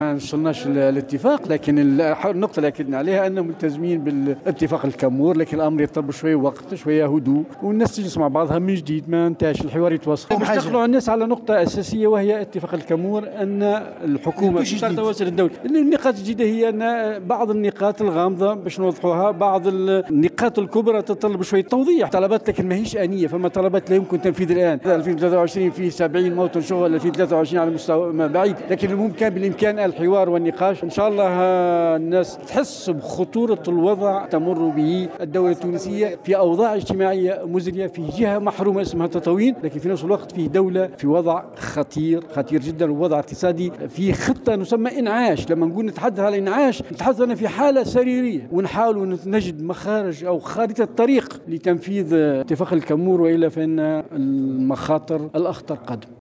ما وصلناش الاتفاق، لكن النقطة اللي أكدنا عليها أنهم ملتزمين بالاتفاق الكامور، لكن الأمر يطلب شوية وقت، شوية هدوء، والناس تجلس مع بعضها من جديد، ما انتهاش الحوار، يتواصل. نشتغلوا على الناس على نقطة أساسية، وهي اتفاق الكامور، أن الحكومة تتواصل الدولة. النقاط الجديدة هي أن بعض النقاط الغامضة باش نوضحوها، بعض النقاط الكبرى تتطلب شوية توضيح، طلبات لكن ماهيش آنية، فما طلبات لا يمكن تنفيذ الآن. 2023 فيه 70 موطن شغل، 2023 على مستوى بعيد، لكن ممكن بالإمكان الحوار والنقاش. إن شاء الله الناس تحس بخطورة الوضع تمر به الدولة التونسية في أوضاع اجتماعية مزرية، في جهة محرومة اسمها تطاوين، لكن في نفس الوقت في دولة في وضع خطير جدا، ووضع اقتصادي في خطة نسمى إنعاش. لما نقول نتحدث على إنعاش، نتحدث أنا في حالة سريرية، ونحاول نجد مخارج أو خارطة طريق لتنفيذ اتفاق الكامور، وإلا فإن المخاطر الأخطر قادمة.